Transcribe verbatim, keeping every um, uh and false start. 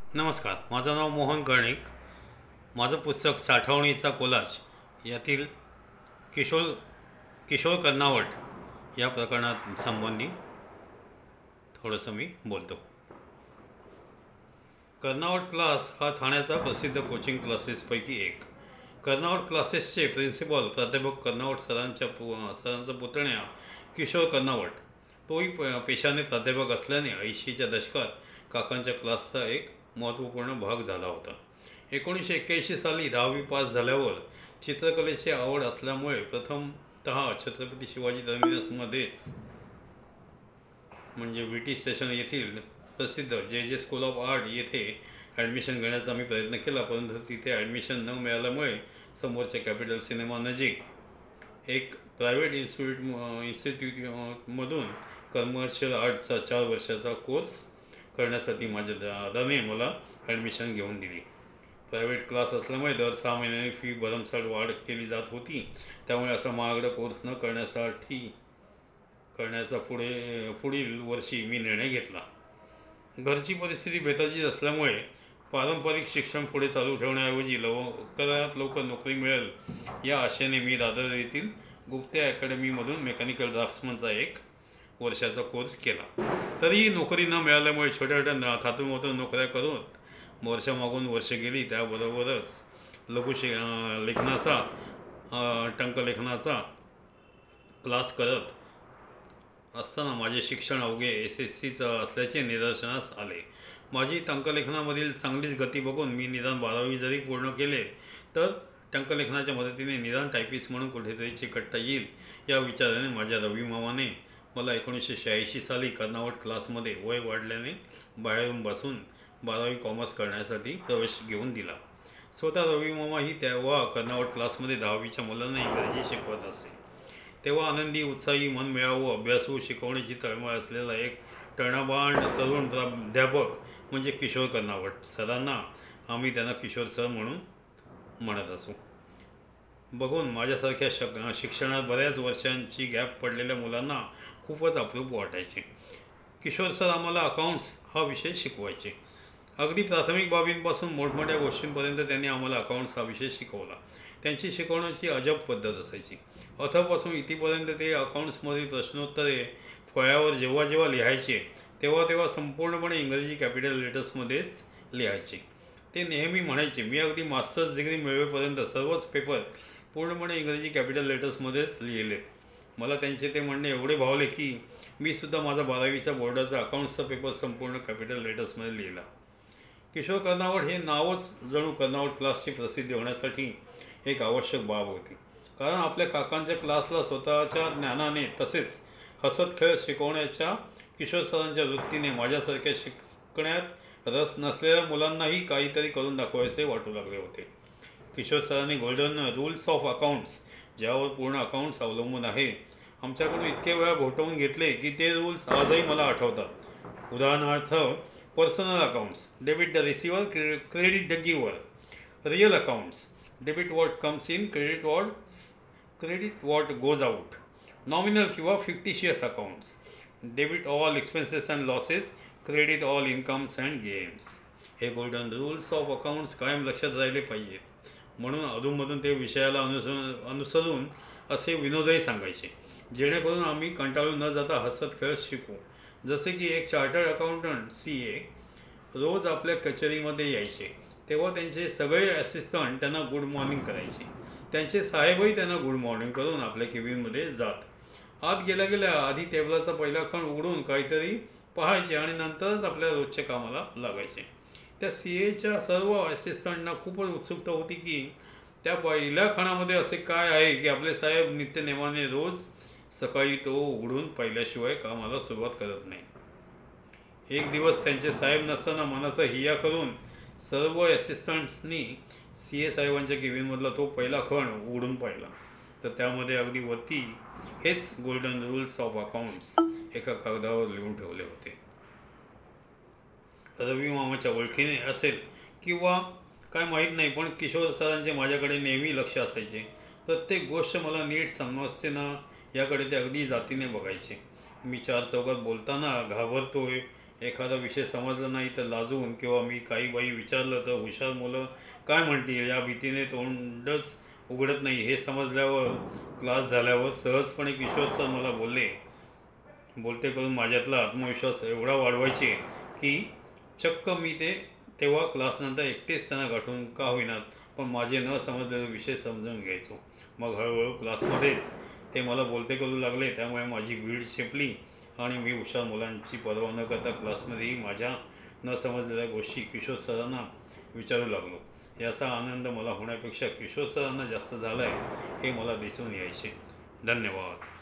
नमस्कार, माझं नाव मोहन कर्णिक. माझं पुस्तक साठवणीचा कोलाज यातील किशोर किशोर कर्नावट या प्रकरणात संबंधी थोडंसं मी बोलतो. कर्नावट क्लास हा ठाण्याचा प्रसिद्ध कोचिंग क्लासेसपैकी एक. कर्नावट क्लासेसचे प्रिन्सिपल प्राध्यापक कर्नावट सरांच्या पु सरांचा पुतण्या किशोर कर्नावट, तोही प पेशाने प्राध्यापक असल्याने ऐंशीच्या दशकात काकांच्या क्लासचा एक महत्त्वपूर्ण भाग झाला होता. एकोणीसशे एक्क्याऐंशी साली दहावी पास झाल्यावर चित्रकलेची आवड असल्यामुळे प्रथमतः छत्रपती शिवाजी टर्मिनसमध्येच म्हणजे व्ही टी स्टेशन येथील प्रसिद्ध J J school of art येथे ॲडमिशन घेण्याचा मी प्रयत्न केला, परंतु तिथे ॲडमिशन न मिळाल्यामुळे समोरच्या कॅपिटल सिनेमा नजीक एक प्रायव्हेट इन्स्टिट्यूट इन्स्टिट्यूटमधून कमर्शियल आर्टचा चार वर्षाचा कोर्स करण्यासाठी माझ्या दादाने मला ॲडमिशन घेऊन दिली. प्रायव्हेट क्लास असल्यामुळे दर सहा महिन्यांनी फी भरमसाठ वाढ केली जात होती. त्यामुळे असा महागडा कोर्स न करण्यासाठी करण्याचा पुढे पुढील वर्षी मी निर्णय घेतला. घरची परिस्थिती बेताचीच असल्यामुळे पारंपरिक शिक्षण पुढे चालू ठेवण्याऐवजी लवकरात लवकर नोकरी मिळेल या आशेने मी दादर येथील गुप्ते अकॅडमीमधून मेकॅनिकल ड्राफ्ट्समनचा एक वर्षाचा कोर्स केला. तरीही नोकरी न मिळाल्यामुळे छोट्या छोट्या थातूमातून नोकऱ्या करून वर्षामागून वर्ष गेली. त्याबरोबरच लघु शे लेखनाचा टंकलेखनाचा क्लास करत असताना माझे शिक्षण अवघे एस एस सीचं असल्याचे निदर्शनास आले. माझी टंकलेखनामधील चांगलीच गती बघून मी निदान बारावी जरी पूर्ण केले तर टंकलेखनाच्या मदतीने निदान टायपिस्ट म्हणून कुठेतरी चिकटता येईल या विचाराने माझ्या रवी मामाने मला एकोणीसशे शहाऐंशी साली कर्नावट क्लासमध्ये वय वाढल्याने बाहेरून बसून बारावी कॉमर्स करण्यासाठी प्रवेश घेऊन दिला. स्वतः रवी मामा ही तेव्हा कर्नावट क्लासमध्ये दहावीच्या मुलांना इंग्रजी शिकवत असे. तेव्हा आनंदी, उत्साही, मन मिळावू, अभ्यासू, शिकवण्याची तळमळ असलेला एक टणाबांड तरुण प्राध्यापक म्हणजे किशोर कर्नावट. सरांना आम्ही त्यांना किशोर सर म्हणून म्हणत असू. बघून माझ्यासारख्या शक शिक्षणात बऱ्याच वर्षांची गॅप पडलेल्या मुलांना खूपच अप्रूप वाटायचे. किशोर सर आम्हाला अकाउंट्स हा विषय शिकवायचे. अगदी प्राथमिक बाबींपासून मोठमोठ्या गोष्टींपर्यंत त्यांनी आम्हाला अकाउंट्स हा विषय शिकवला. त्यांची शिकवण्याची अजब पद्धत असायची. अथपासून इथेपर्यंत ते अकाउंट्समधील प्रश्नोत्तरे फळ्यावर जेव्हा जेव्हा लिहायचे तेव्हा तेव्हा संपूर्णपणे इंग्रजी कॅपिटल लेटर्समध्येच लिहायचे. ते नेहमी म्हणायचे, मी अगदी मास्टर्स डिग्री मिळवेपर्यंत सर्वच पेपर पूर्णपणे इंग्रजी कॅपिटल लेटर्समध्येच लिहिलेत. मला त्यांचे ते म्हणणे एवढे भावले की मी सुद्धा माझा बारावीचा बोर्डाचा अकाउंट्सचा पेपर संपूर्ण कॅपिटल लेटर्समध्ये लिहिला. किशोर कर्नावट हे नावच जणू कर्नावट क्लासची प्रसिद्धी होण्यासाठी एक आवश्यक बाब होती. कारण आपल्या काकांच्या क्लासला स्वतःच्या ज्ञानाने तसेच हसत खेळत शिकवण्याच्या किशोर सरांच्या वृत्तीने माझ्यासारख्या शिकण्यात रस नसलेल्या मुलांनाही काहीतरी करून दाखवायचे वाटू लागले होते. किशोर सरांनी गोल्डन रूल्स ऑफ अकाउंट्स, ज्यावर पूर्ण अकाउंट्स अवलंबून आहे, आमच्याकडून इतके वेळा घोटवून घेतले की ते रूल्स आजही मला आठवतात. उदाहरणार्थ, personal accounts, debit the receiver, credit the giver. Real accounts, debit what comes in, credit what credit what goes out. Nominal किंवा fictitious accounts, debit all expenses and losses, credit all incomes and games. हे golden rules of accounts कायम लक्षात राहिले पाहिजेत. म्हणून अधूनमधून ते विषयाला अनुसरून अनुसरून असे विनोदही सांगायचे, जेणेकरून आम्ही कंटाळून न जाता हसत खेळत शिकू. जसे की एक चार्टर्ड अकाउंटंट सी ए रोज आपल्या कचेरीमध्ये यायचे तेव्हा त्यांचे सगळे असिस्टंट त्यांना गुड मॉर्निंग करायचे. त्यांचे साहेबही त्यांना गुड मॉर्निंग करून आपल्या केबिनमध्ये जात. आत गेल्या गेल्या आधी टेबलाचा पहिला खण उघडून काहीतरी पाहायचे आणि नंतरच आपल्या रोजच्या कामाला लागायचे. त्या सी एच्या सर्व असिस्टंटना खूपच उत्सुकता होती की त्या पहिल्या खणामध्ये असे काय आहे की आपले साहेब नित्यनेमाने रोज सकाळी तो उघडून पाहिल्याशिवाय कामाला सुरुवात करत नाही. एक दिवस त्यांचे साहेब नसताना मनाचा हिया करून सर्व असिस्टंट्सनी सी ए साहेबांच्या केबिनमधला तो पहिला खण उघडून पाहिला, तर त्यामध्ये अगदी वरती हेच गोल्डन रूल्स ऑफ अकाउंट्स एका कागदावर लिहून ठेवले होते. रवी मामाच्या ओळखीने असेल किंवा काय माहीत नाही, पण किशोर सरांचे माझ्याकडे नेहमी लक्ष असायचे. प्रत्येक गोष्ट मला नीट समजते ना याकडे ते अगदी जातीने बघायचे. मी चार चौकात बोलताना घाबरतोय एखादा विषय समजला नाही तर लाजून किंवा मी काही बाई विचारलं तर हुशार मुलं काय म्हणतील या भीतीने तोंडच उघडत नाही. हे समजल्यावर क्लास झाल्यावर सहजपणे किशोर सर मला बोलले बोलते करून माझ्यातला आत्मविश्वास एवढा वाढवायचे की चक्क मी ते तेव्हा क्लासनंतर एकटेच त्यांना गाठून का होईनात पण माझे न समजलेले विषय समजून घ्यायचो. मग हळूहळू क्लासमध्येच ते मला बोलते करू लागले. त्यामुळे माझी भीड शेपली आणि मी हुशार मुलांची पर्वा न करता क्लासमध्येही माझ्या न समजलेल्या गोष्टी किशोर सरांना विचारू लागलो. याचा आनंद मला होण्यापेक्षा किशोर सरांना जास्त झाला आहे हे मला दिसून यायचे. धन्यवाद.